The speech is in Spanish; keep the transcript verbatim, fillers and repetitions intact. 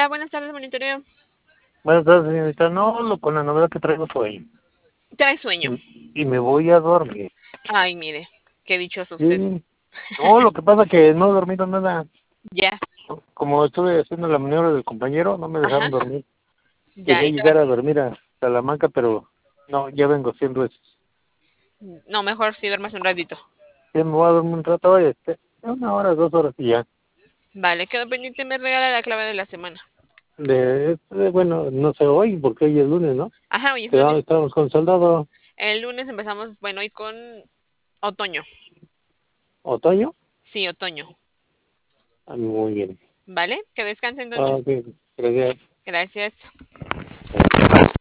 Hola, buenas tardes, monitoreo. Buenas tardes, señorita. No, lo, con la novela que traigo sueño. Trae sueño. Y, y me voy a dormir. Ay, mire, qué dichoso usted. Sí. No, lo que pasa es que no he dormido nada. Ya, Como estuve haciendo la maniobra del compañero, no me ajá, dejaron dormir. ya. Quería ¿Y se va? llegar a dormir a Salamanca, pero no, ya vengo haciendo eso. No, mejor si duermas un ratito. Sí, me voy a dormir un rato, oye, este, una hora, dos horas y ya. Vale, quedo pendiente, me regala la clave de la semana. De, este, bueno, no sé hoy, porque hoy es lunes, ¿no? Ajá, hoy es lunes. Quedamos, estábamos con soldado El lunes empezamos, bueno, hoy con otoño. otoño. Sí, otoño. Ah, muy bien. ¿Vale? Que descanse Ah, entonces. ok, gracias. Gracias.